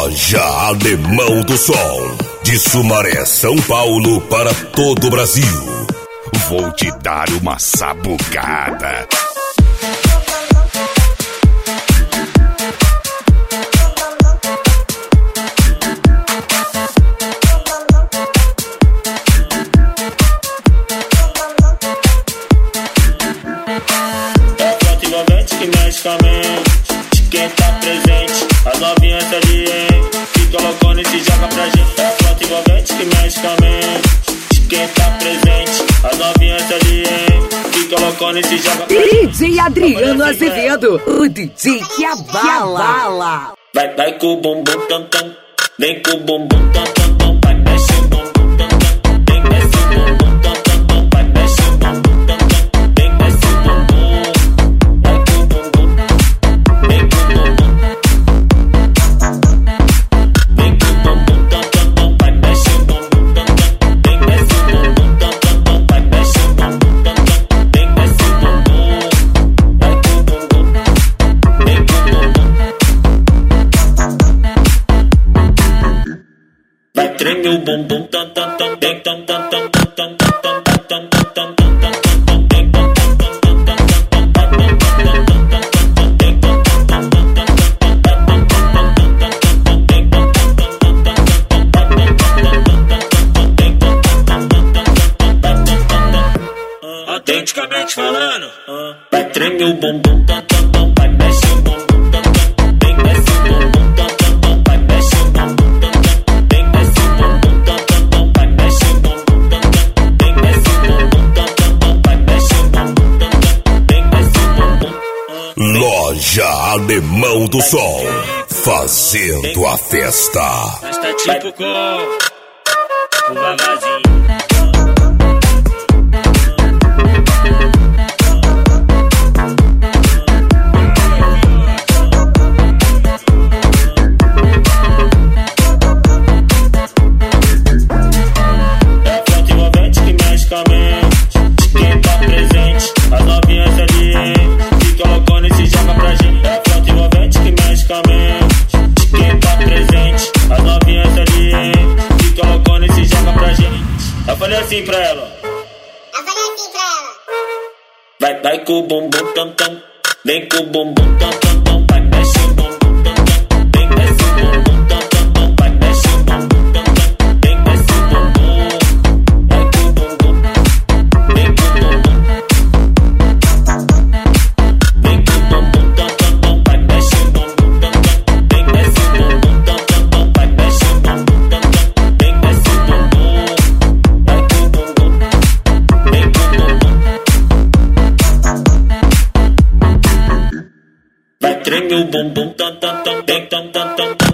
Loja Alemão do Som, de Sumaré, São Paulo, para todo o Brasil. Vou te dar uma sabucada. De quem tá presente, as novinhas ali, hein? Que colocou nesse joga pra gente. É frota envolvente que mexe com a mente. De quem tá presente, as novinhas ali, hein? Que colocou nesse joga pra gente. DJ Adriano Azevedo, o DJ que abala. Vai com o bumbum tam tam, vem com o bumbum tam tam tam, vai mexe o bumbum tam tam, vem mexe o bumbum tam tam tam, vai mexe o bumbum tam tam, vem mexe o bumbum. Treme o bumbum tam tam tam tam tam tam tam tam tam tam tam tam tam. Autenticamente falando, vai treme o bumbum tam tam tam, vai mexe o bumbum tam tam, vem mexe o bumbum tam tam tam, vai mexe o bumbum tam tam, vem mexe o bumbum tam tam tam, vai mexe o bumbum tam tam, vem mexe o bumbum tam tam, vai mexe o bumbum tam tam, vem mexe o bumbum. Loja Alemão do Som, fazendo a festa. Mas tá tipo com o vavazinho. Assim pra ela. Vai com o bumbum tam tam, vem com o bumbum tam tam tam, vai mexe o bumbum tam tam, vem mexe o bumbum tam tam tam, vai mexe o bumbum tam tam, vem mexe o bumbum, vai com o bumbum, vem com o bumbum, vem com o bumbum tam tam tam, vai mexe o bumbum tam tam, vem mexe o bumbum tam tam tam, vai mexe o bumbum tam tam, vem mexe o bumbum. Treme o bumbum tam tam tam tam tam tam tam.